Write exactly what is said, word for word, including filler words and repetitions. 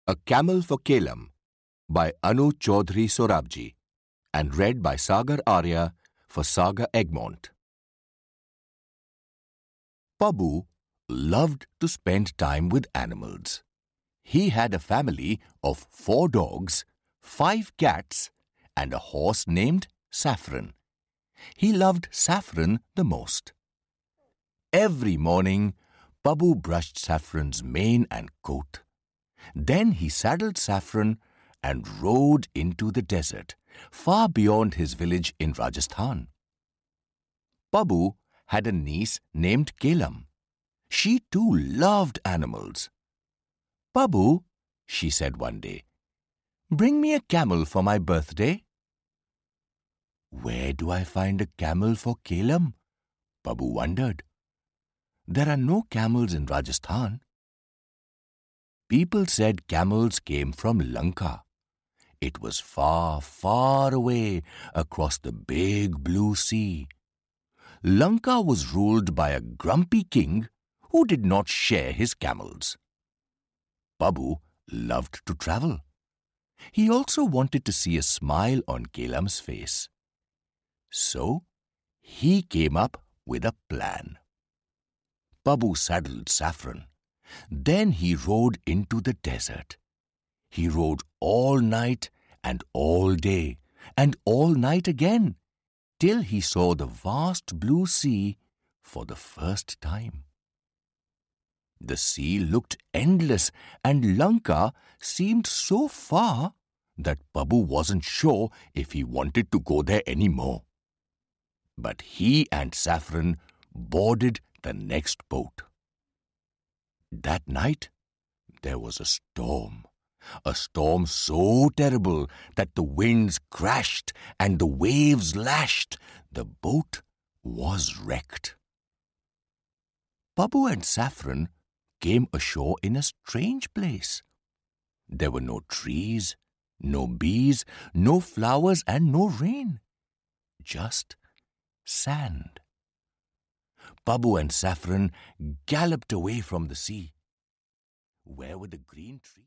A Camel for Kelam by Anu Chaudhary Sorabji and read by Sagar Arya for Saga Egmont. Pabu loved to spend time with animals. He had a family of four dogs, five cats, and a horse named Saffron. He loved Saffron the most. Every morning, Pabu brushed Saffron's mane and coat. Then he saddled Saffron and rode into the desert, far beyond his village in Rajasthan. Pabu had a niece named Kelam. She too loved animals. "Pabu," she said one day, "bring me a camel for my birthday." "Where do I find a camel for Kelam?" Pabu wondered. "There are no camels in Rajasthan." People said camels came from Lanka. It was far, far away across the big blue sea. Lanka was ruled by a grumpy king who did not share his camels. Pabu loved to travel. He also wanted to see a smile on Kelam's face. So he came up with a plan. Pabu saddled Saffron. Then he rode into the desert. He rode all night and all day and all night again, till he saw the vast blue sea for the first time. The sea looked endless, and Lanka seemed so far that Pabu wasn't sure if he wanted to go there anymore. But he and Saffron boarded the next boat. That night, there was a storm. A storm so terrible that the winds crashed and the waves lashed. The boat was wrecked. Pabu and Saffron came ashore in a strange place. There were no trees, no bees, no flowers, and no rain. Just sand. Pabu and Saffron galloped away from the sea. Where were the green trees?